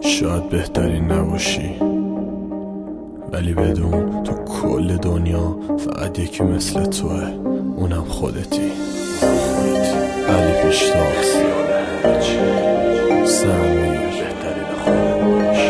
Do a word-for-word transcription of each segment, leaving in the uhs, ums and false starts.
شاید بهترین نباشی، ولی بدون تو کل دنیا فقط یکی مثل توه، اونم خودتی. علی پیشتاز سمی بهترین خودش.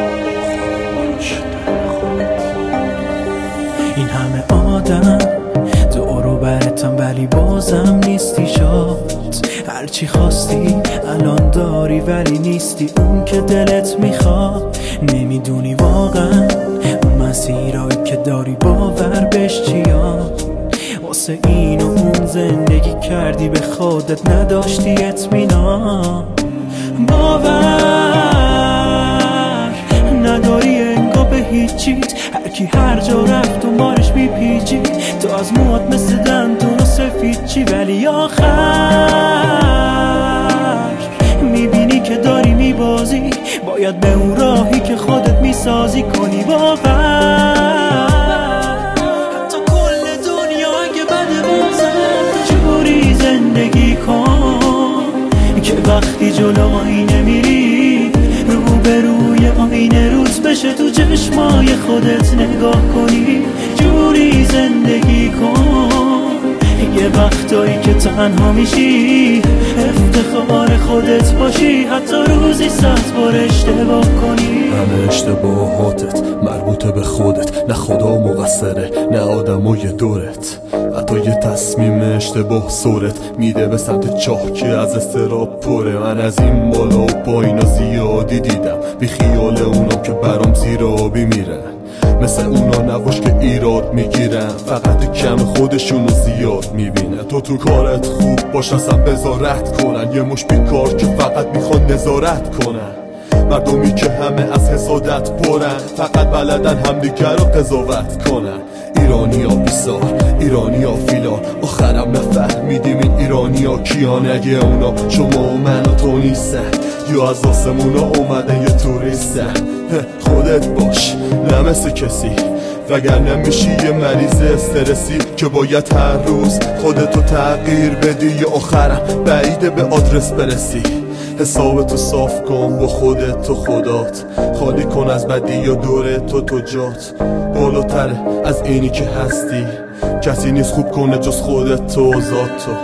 این همه آدم دورو برتم ولی بازم نیستی شاد. هرچی خواستی الان داری ولی نیستی اون که دلت میخواد. نمیدونی واقعا اون مسیرایی که داری باور بهش چیاد. واسه این و اون زندگی کردی به خودت نداشتی اطمینان. باور نداری انگار به هیچیت، هرکی هر جا رفت و مارش میپیچی. تو از موات مثل دندون و سفید چی، ولی آخر میبینی که داری میبازی. باید به اون راهی که خودت میسازی کنی باور. حتی کل دنیا اگه بده بازم جوری زندگی کن که وقتی جلو آینه میری رو به روی آینه روز بشه تو چشمای خودت نگاه کنی. جوری زندگی کن یه وقتایی که تنها میشی افتخار خودت باشی، حتی روزی صد بار اشتباه کنی. همه اشتباهاتت مربوطه به خودت، نه خدا مقصره نه آدمای دورت. حتی یه تصمیم اشتباه سرت میده به سمت چاه که از استراب پره. من از این بالا و پایینا زیادی دیدم، بی خیال اونام که برام زیر آبی میرن. مثل اونا نباش که ایراد میگیرن، فقط کم خودشونو زیاد میبینن. تو تو کارت خوب باش اصلا بذارت کنن، یه مش بیکار که فقط میخوان نظارت کنن. مردمی که همه از حسادت پرن، فقط بلدن همدیگر رو قضاوت کنن. ایرانیا بیسار، ایرانیا فیلان، آخرم نفهمیدیم این ایرانیا کیان. اگه اونا شما و من و تو نیستن، یا از آسمونا اومدن یه توریستن. خودت باش نه مثل کسی، وگر نمیشی یه مریض استرسی که باید هر روز خودتو تغییر بدی. یا آخرم بعیده به آدرس برسی. حسابتو صاف کن با خودت تو خدات، خالی کن از بدی یا دوره تو تو جات. بالاتره از اینی که هستی، کسی نیست خوب کنه جز خودت تو و ذات تو.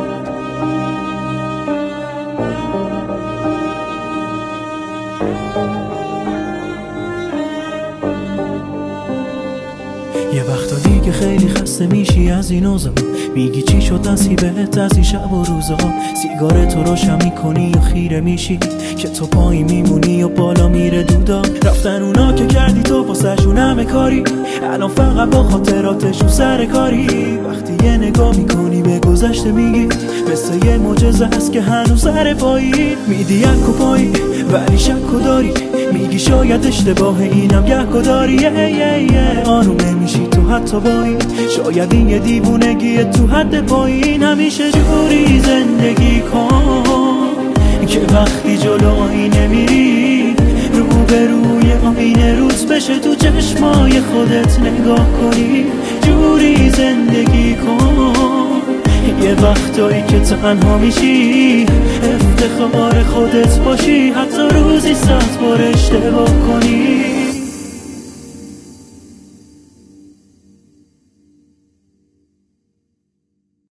یه وقتا دیگه خیلی خسته میشی از این اوضاع، میگی چی شد نصیبت از این شب و روزا. سیگار تو روشن میکنی و خیره میشی که تو پایی میمونی و بالا میره دودا. رفتن اونا که کردی تو واسهشون همه کاری، الان فقط با خاطراتشون سر کاری. وقتی یه نگاه میکنی به گذشته میگی مثل یه معجزه هست که هنوز سر پایی. میدی یک و پایی ولی شک و داری، میگی شاید اشتباه اینم یک و داری. آروم نمیشی تو حتی با این، شاید این یه دیوونگیه تو حد پایین. همیشه جوری زندگی کن که وقتی جلو آینه میری رو به روی آینه روز بشه تو چشمای خودت نگاه کنی. جوری زندگی کن یه وقتایی که تنها میشی افتخار خودت باشی، حتی روزی صد بار اشتباه کنی.